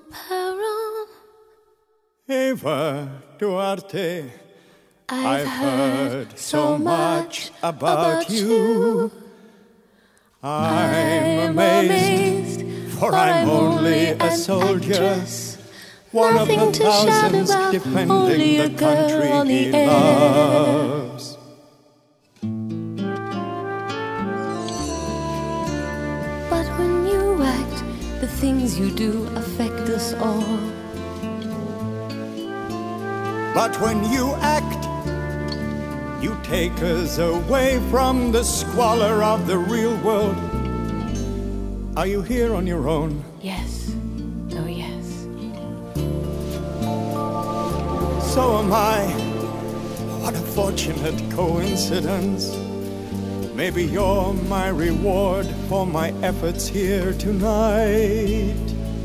Perón. Eva Duarte, I've heard so much about you. I'm amazed, for I'm only a soldier, one of the thousands defending the country he loves. But when you act, the things you do affect us all. But when you act, you take us away from the squalor of the real world. Are you here on your own? Yes. Oh, yes. So am I. What a fortunate coincidence. Maybe you're my reward for my efforts here tonight.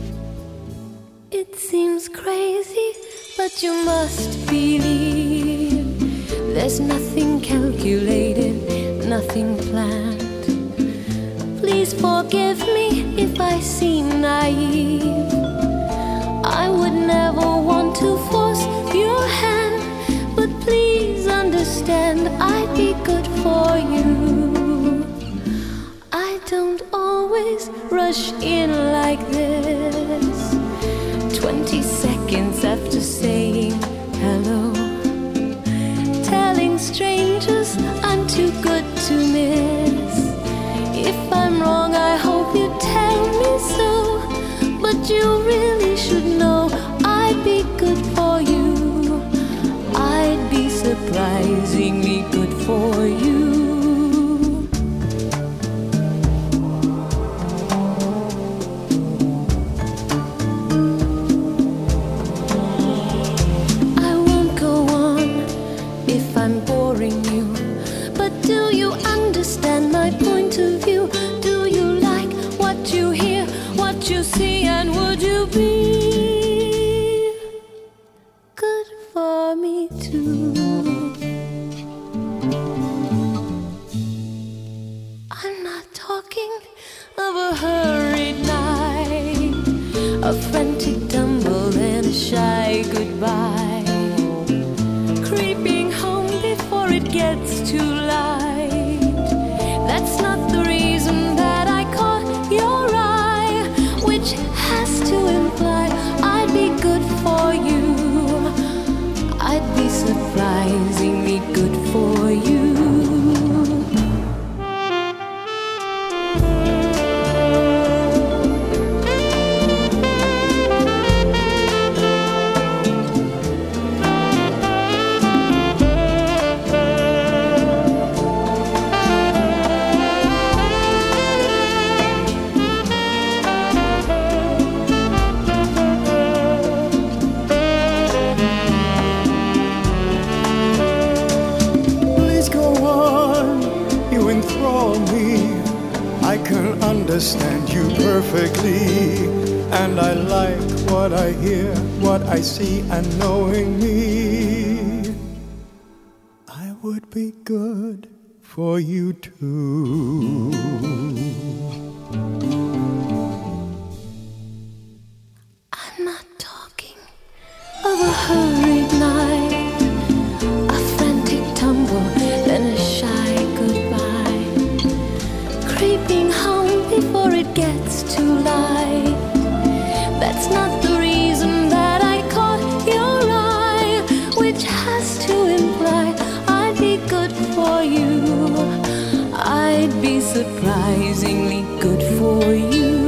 It seems crazy, but you must believe there's nothing calculated, nothing planned. Please forgive me if I seem naive. I would never want to force your hand, but please understand I'd be good for you. I don't always rush in like this. 20 seconds after saying hello, telling strangers I'm too good to miss. If I'm wrong, I hope you tell me so, but you really should know I'd be good for you. I'd be surprisingly good for you. I won't go on if I'm boring you, but do you understand my point of view? Do you like what you hear, what you see, and would you be good for me too? I'm not talking of a hurried night, a frantic tumble and a shy goodbye, creeping home before it gets too light. That's not the reason that I caught your eye, which has to imply I'd be good for you. I'd be surprisingly good for you. Please go on, you enthrall me. I can understand you perfectly, and I like what I hear, what I see, and knowing me, I would be good for you too. I'm not talking of a hurried night, a frantic tumble, then a shy goodbye, creeping home before it gets too light. That's not the reason that I caught your eye, which has to imply I'd be good for you. I'd be surprisingly good for you.